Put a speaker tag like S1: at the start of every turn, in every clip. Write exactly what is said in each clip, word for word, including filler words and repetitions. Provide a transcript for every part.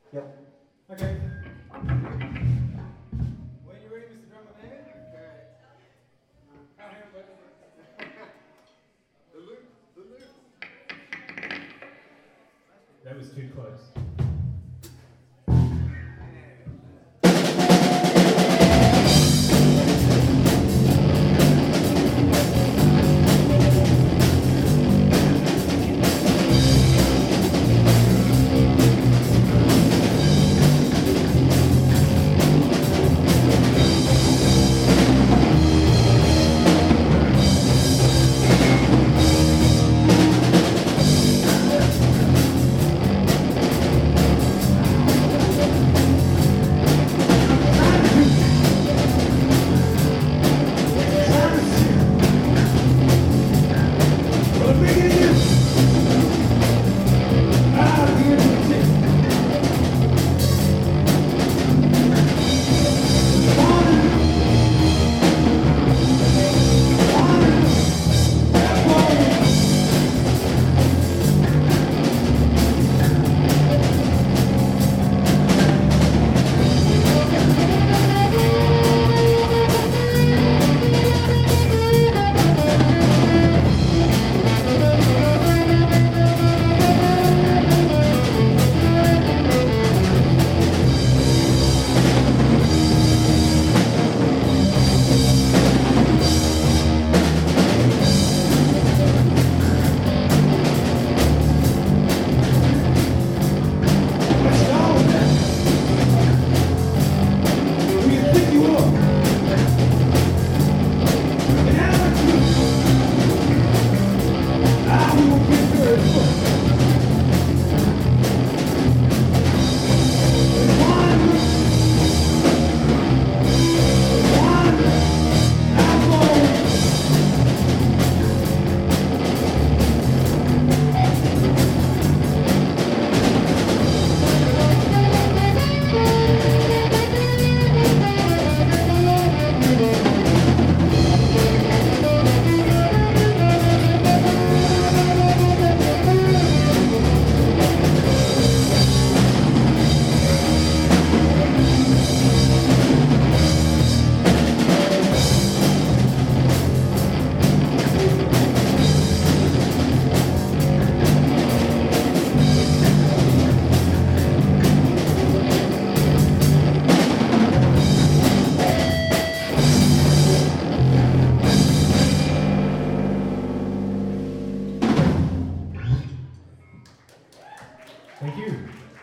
S1: Yep.
S2: Okay. When you ready, Mister Drummer Man? Okay. Come here, buddy. The loop, the loop. That was too close. Thank you.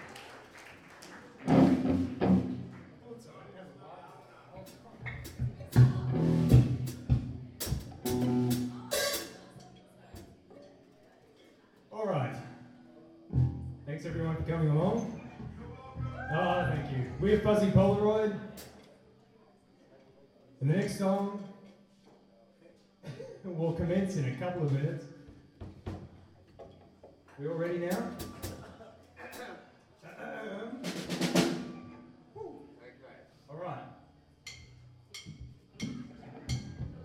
S2: All right. Thanks everyone for coming along. Ah, thank you. We're Fuzzy Polaroid. And the next song will commence in a couple of minutes. We all ready now?